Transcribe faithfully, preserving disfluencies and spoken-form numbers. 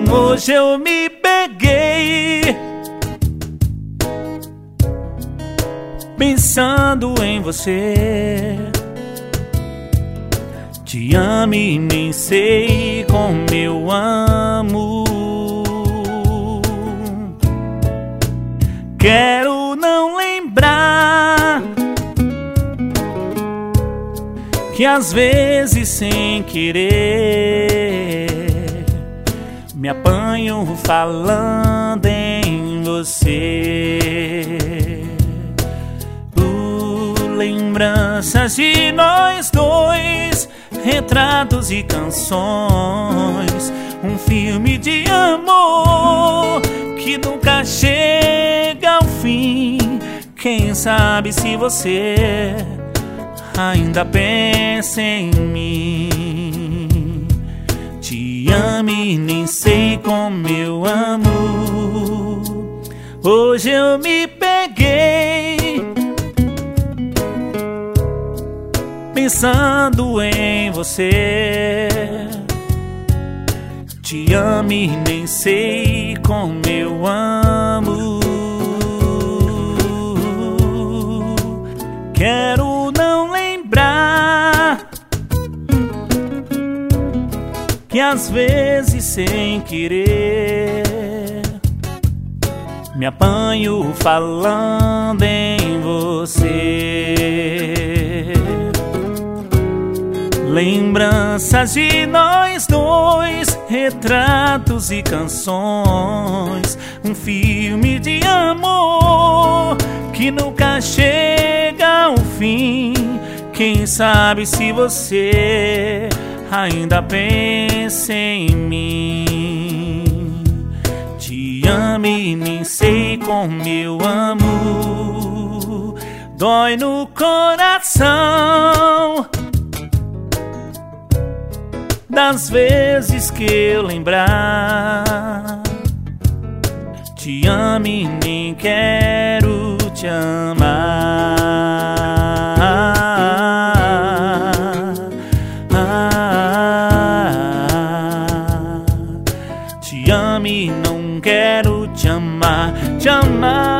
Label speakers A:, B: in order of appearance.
A: Hoje eu me peguei pensando em você. Te amo e nem sei como eu amo. Quero não lembrar que às vezes sem querer me apanho falando em você. Uh, lembranças de nós dois, retratos e canções, um filme de amor que nunca chega ao fim. Quem sabe se você ainda pensa em mim. Te amo e nem sei como eu amo. Hoje eu me peguei pensando em você. Te amo e nem sei como eu amo. Quero não lembrar que às vezes sem querer me apanho falando em você. Lembranças de nós dois, retratos e canções, um filme de amor que nunca chega ao fim. Quem sabe se você ainda pensa em mim. Te amo e nem sei como eu amo. Dói no coração das vezes que eu lembrar. Te amo e nem quero te amar. Ah, te amo e não quero te amar, te amar.